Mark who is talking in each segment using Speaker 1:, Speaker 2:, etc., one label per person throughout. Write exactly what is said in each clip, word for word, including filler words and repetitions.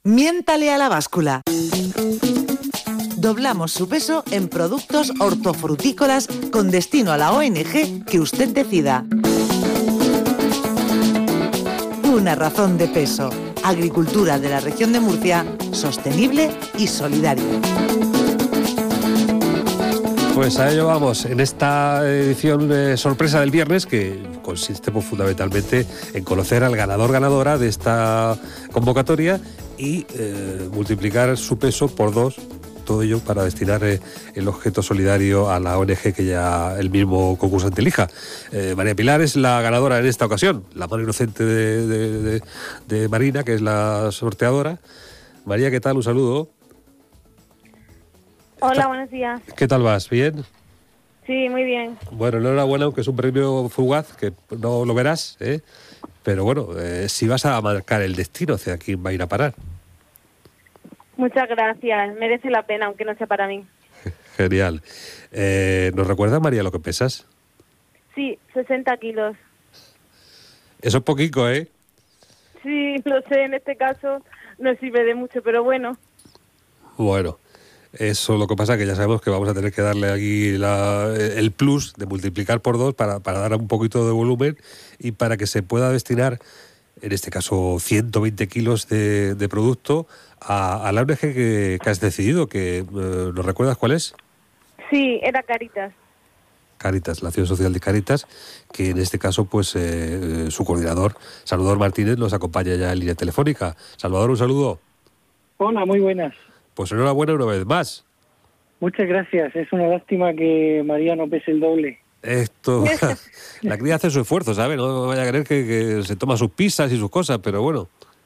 Speaker 1: Miéntale a la báscula. Doblamos su peso en productos hortofrutícolas con destino a la O N G que usted decida. Una razón de peso. Agricultura de la región de Murcia, sostenible y solidaria.
Speaker 2: Pues a ello vamos, en esta edición de sorpresa del viernes, que consiste pues, fundamentalmente en conocer al ganador-ganadora de esta convocatoria y eh, multiplicar su peso por dos, todo ello para destinar eh, el objeto solidario a la O N G que ya el mismo concursante elija. Eh, María Pilar es la ganadora en esta ocasión, la mano inocente de, de, de, de Marina, que es la sorteadora. María, ¿qué tal? Un saludo.
Speaker 3: Hola, buenos días.
Speaker 2: ¿Qué tal vas? ¿Bien?
Speaker 3: Sí, muy bien.
Speaker 2: Bueno, enhorabuena, aunque es un premio fugaz, que no lo verás, ¿eh? Pero bueno, eh, si vas a marcar el destino hacia quién va a ir a parar.
Speaker 3: Muchas gracias, merece la pena, aunque no sea para mí.
Speaker 2: Genial. Eh, ¿Nos recuerdas, María, lo que pesas?
Speaker 3: Sí, sesenta kilos.
Speaker 2: Eso es poquito, ¿eh?
Speaker 3: Sí, lo sé, en este caso no sirve de mucho, pero bueno.
Speaker 2: Bueno. Eso lo que pasa es que ya sabemos que vamos a tener que darle aquí la, el plus de multiplicar por dos para, para dar un poquito de volumen y para que se pueda destinar, en este caso, ciento veinte kilos de, de producto a, a la O N G que, que has decidido, que eh, ¿nos recuerdas cuál es?
Speaker 3: Sí, era Cáritas.
Speaker 2: Cáritas, la Acción Social de Cáritas, que en este caso, pues, eh, su coordinador, Salvador Martínez, nos acompaña ya en línea telefónica. Salvador, un saludo.
Speaker 4: Hola, muy buenas.
Speaker 2: Pues enhorabuena una vez más.
Speaker 4: Muchas gracias. Es una lástima que María no pese el doble.
Speaker 2: Esto, la cría hace su esfuerzo, ¿sabes? No vaya a creer que, que se toma sus pizzas y sus cosas, pero bueno.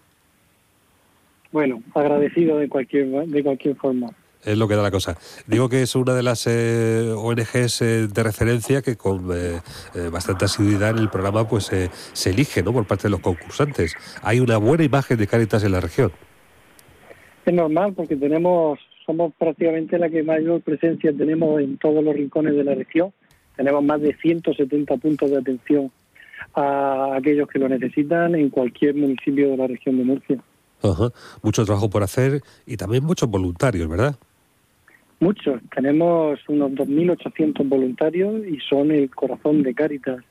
Speaker 4: Bueno, agradecido de cualquier de cualquier forma.
Speaker 2: Es lo que da la cosa. Digo que es una de las eh, O N Ges eh, de referencia que con eh, eh, bastante asiduidad en el programa pues eh, se elige, ¿no?, por parte de los concursantes. Hay una buena imagen de Cáritas en la región.
Speaker 4: Es normal porque tenemos, somos prácticamente la que mayor presencia tenemos en todos los rincones de la región. Tenemos más de ciento setenta puntos de atención a aquellos que lo necesitan en cualquier municipio de la región de Murcia.
Speaker 2: Ajá. Mucho trabajo por hacer y también muchos voluntarios, ¿verdad?
Speaker 4: Muchos. Tenemos unos dos mil ochocientos voluntarios y son el corazón de Cáritas.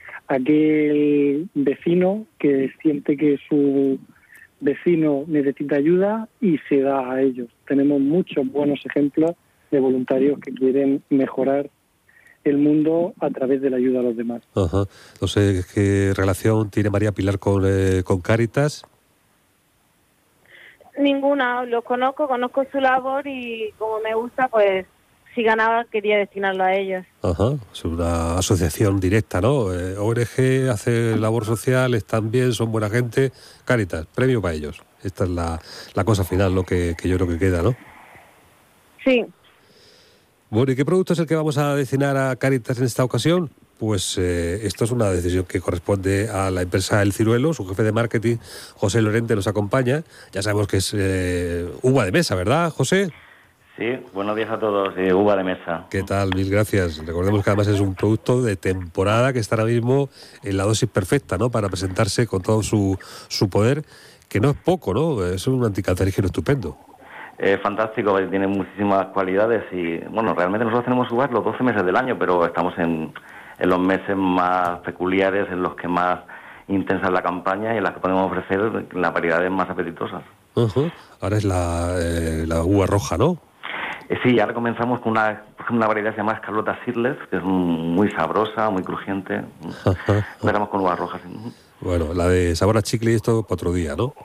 Speaker 4: Aquel vecino que siente que su vecino necesita ayuda y se da a ellos. Tenemos muchos buenos ejemplos de voluntarios que quieren mejorar el mundo a través de la ayuda a los demás.
Speaker 2: Ajá. No sé qué relación tiene María Pilar con, eh, con Cáritas.
Speaker 3: Ninguna, lo conozco, conozco su labor y como me gusta, pues si ganaba quería destinarlo a ellos.
Speaker 2: Ajá, es una asociación directa, ¿no? Eh, O N G hace labor social, están bien, son buena gente. Cáritas, premio para ellos. Esta es la, la cosa final, lo que, que yo creo que queda, ¿no?
Speaker 3: Sí.
Speaker 2: Bueno, ¿y qué producto es el que vamos a destinar a Cáritas en esta ocasión? Pues eh, esto es una decisión que corresponde a la empresa El Ciruelo. Su jefe de marketing, José Lorente, nos acompaña. Ya sabemos que es eh, uva de mesa, ¿verdad, José?
Speaker 5: Sí, buenos días a todos, eh, uva de mesa.
Speaker 2: ¿Qué tal? Mil gracias. Recordemos que además es un producto de temporada que está ahora mismo en la dosis perfecta, ¿no?, para presentarse con todo su, su poder, que no es poco, ¿no? Es un anticancerígeno estupendo.
Speaker 5: Eh, fantástico, tiene muchísimas cualidades y, bueno, realmente nosotros tenemos uvas los doce meses del año, pero estamos en, en los meses más peculiares, en los que más intensa es la campaña y en las que podemos ofrecer las variedades más apetitosas.
Speaker 2: Uh-huh. Ahora es la, eh, la uva roja, ¿no?
Speaker 5: Eh, sí, ahora comenzamos con una, una variedad que se llama Escarlota Seedless, que es muy sabrosa, muy crujiente. Empezamos con uvas rojas.
Speaker 2: Bueno, la de sabor a chicle y esto para otro día, ¿no?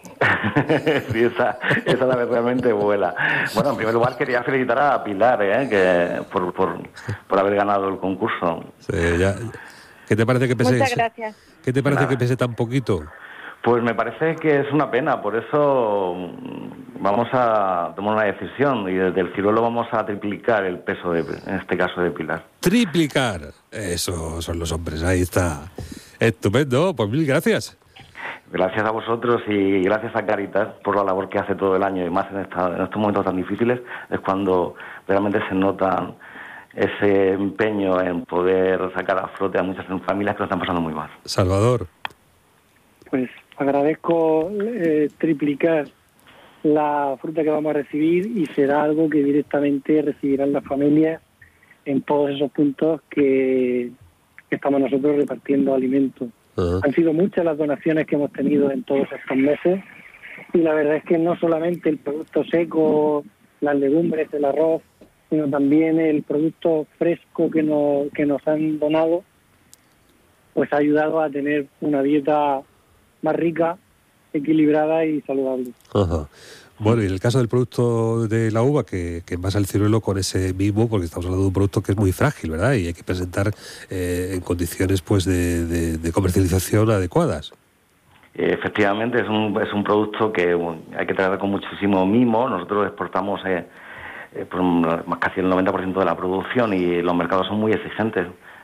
Speaker 5: Sí, esa, esa la realmente vuela. Bueno, en primer lugar quería felicitar a Pilar, ¿eh?, que por, por, por haber ganado el concurso.
Speaker 2: Sí, ya. ¿Qué te parece que pese?
Speaker 3: Muchas gracias.
Speaker 2: ¿Qué te parece
Speaker 5: Nada.
Speaker 2: que pese tan poquito?
Speaker 5: Pues me parece que es una pena, por eso vamos a tomar una decisión y desde el Ciruelo vamos a triplicar el peso, de, en este caso, de Pilar.
Speaker 2: ¡Triplicar! Eso son los hombres, ahí está. Estupendo, pues mil gracias.
Speaker 5: Gracias a vosotros y gracias a Cáritas por la labor que hace todo el año y más en, esta, en estos momentos tan difíciles, es cuando realmente se nota ese empeño en poder sacar a flote a muchas familias que lo están pasando muy mal.
Speaker 2: Salvador.
Speaker 4: Pues agradezco eh, triplicar la fruta que vamos a recibir y será algo que directamente recibirán las familias en todos esos puntos que, que estamos nosotros repartiendo alimentos. Uh-huh. Han sido muchas las donaciones que hemos tenido en todos estos meses y la verdad es que no solamente el producto seco, las legumbres, el arroz, sino también el producto fresco que nos, que nos han donado, pues ha ayudado a tener una dieta más rica, equilibrada y saludable.
Speaker 2: Ajá. Bueno, y en el caso del producto de la uva, que, que envasa el ciruelo con ese mismo, porque estamos hablando de un producto que es muy frágil, ¿verdad? Y hay que presentar eh, en condiciones pues de, de, de comercialización adecuadas.
Speaker 5: Efectivamente, es un, es un producto que bueno, hay que tratar con muchísimo mimo. Nosotros exportamos eh, eh, por casi el noventa por ciento de la producción y los mercados son muy exigentes.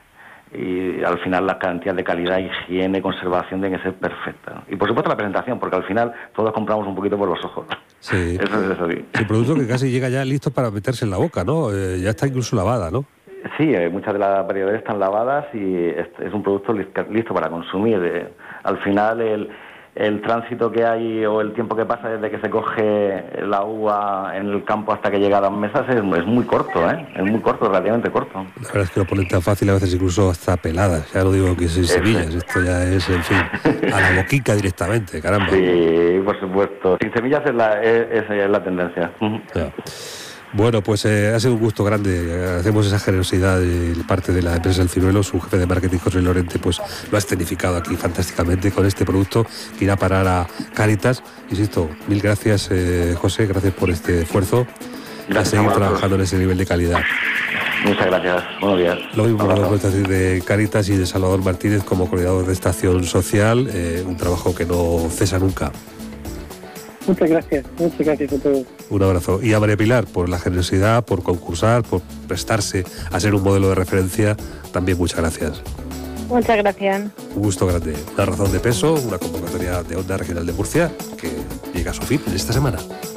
Speaker 5: Y al final las garantías de calidad, higiene, conservación tienen que ser perfectas. Y por supuesto la presentación, porque al final todos compramos un poquito por los ojos.
Speaker 2: Sí.
Speaker 5: Eso es eso. Sí.
Speaker 2: El producto que casi llega ya listo para meterse en la boca, ¿no? Eh, ya está incluso lavada, ¿no?
Speaker 5: Sí, eh, muchas de las variedades están lavadas y es, es un producto listo para consumir. Eh, al final el, el tránsito que hay o el tiempo que pasa desde que se coge la uva en el campo hasta que llega a las mesas es, es muy corto, ¿eh? Es muy corto, relativamente corto.
Speaker 2: La verdad es que lo ponen tan fácil, a veces incluso hasta peladas. Ya no digo que sin semillas, esto ya es, en fin, a la boquica directamente, caramba.
Speaker 5: Sí, por supuesto. Sin semillas es la, es, es la tendencia.
Speaker 2: Ya. Bueno, pues eh, ha sido un gusto grande. Hacemos esa generosidad de parte de la empresa El Ciruelo. Su jefe de marketing, José Lorente, pues lo ha escenificado aquí fantásticamente con este producto que irá a parar a Cáritas. Insisto, mil gracias, eh, José, gracias por este esfuerzo. Gracias, a seguir trabajando en ese nivel de calidad.
Speaker 5: Muchas gracias, buenos días.
Speaker 2: Lo mismo con la presentación de Cáritas y de Salvador Martínez como coordinador de estación social, eh, un trabajo que no cesa nunca.
Speaker 4: Muchas gracias, muchas gracias a todos.
Speaker 2: Un abrazo. Y a María Pilar, por la generosidad, por concursar, por prestarse a ser un modelo de referencia, también muchas gracias.
Speaker 3: Muchas gracias.
Speaker 2: Un gusto grande. Una razón de peso, una convocatoria de Onda Regional de Murcia que llega a su fin en esta semana.